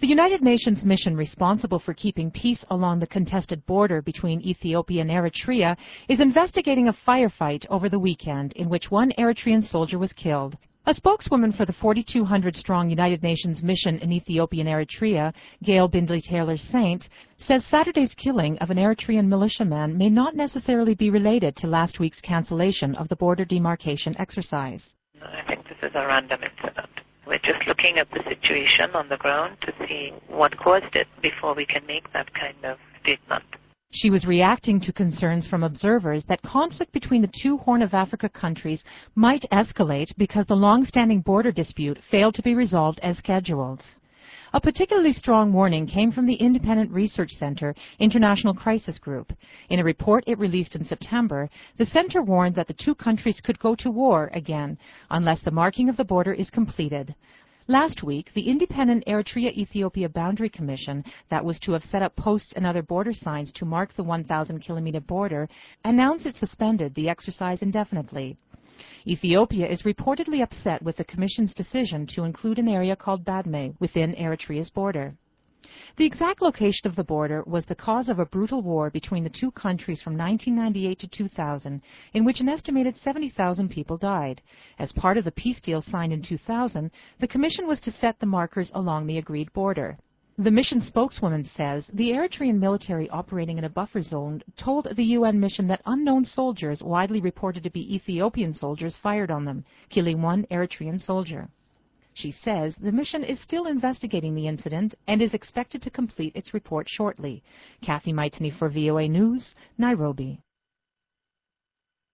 The United Nations mission responsible for keeping peace along the contested border between Ethiopia and Eritrea is investigating a firefight over the weekend in which one Eritrean soldier was killed. A spokeswoman for the 4,200-strong United Nations mission in Ethiopia and Eritrea, Gail Bindley-Taylor-Saint, says Saturday's killing of an Eritrean militiaman may not necessarily be related to last week's cancellation of the border demarcation exercise. I think this is a random incident. We're just looking at the situation on the ground to see what caused it before we can make that kind of statement. She was reacting to concerns from observers that conflict between the two Horn of Africa countries might escalate because the long-standing border dispute failed to be resolved as scheduled. A particularly strong warning came from the Independent Research Center International Crisis Group. In a report it released in September, the center warned that the two countries could go to war again unless the marking of the border is completed. Last week, the independent Eritrea-Ethiopia Boundary Commission that was to have set up posts and other border signs to mark the 1,000-kilometer border announced it suspended the exercise indefinitely. Ethiopia is reportedly upset with the Commission's decision to include an area called Badme within Eritrea's border. The exact location of the border was the cause of a brutal war between the two countries from 1998 to 2000, in which an estimated 70,000 people died. As part of the peace deal signed in 2000, the Commission was to set the markers along the agreed border. The mission spokeswoman says the Eritrean military operating in a buffer zone told the UN mission that unknown soldiers, widely reported to be Ethiopian soldiers, fired on them, killing one Eritrean soldier. She says the mission is still investigating the incident and is expected to complete its report shortly. Kathy Maitzny for VOA News, Nairobi.